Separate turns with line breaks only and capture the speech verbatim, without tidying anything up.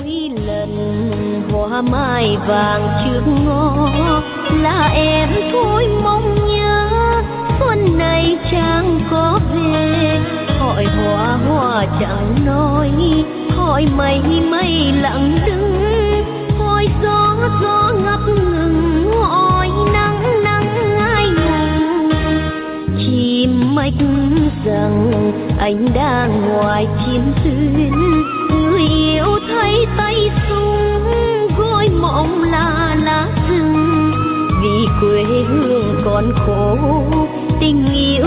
mỗi lần hoa mai vàng trước ngõ là em thôi mong nhớ xuân này chẳng có về. Hỏi hoa hoa chẳng nói, hỏi mây mây lặng đứng, hỏi gió gió ngập ngừng, hỏi nắng nắng ai ngùng. Chim mách rằng anh đang ngoài chiến tuyến, người yêu thấy tay súng gối mộng là lá rừng. Vì quê hương còn khổ, tình yêu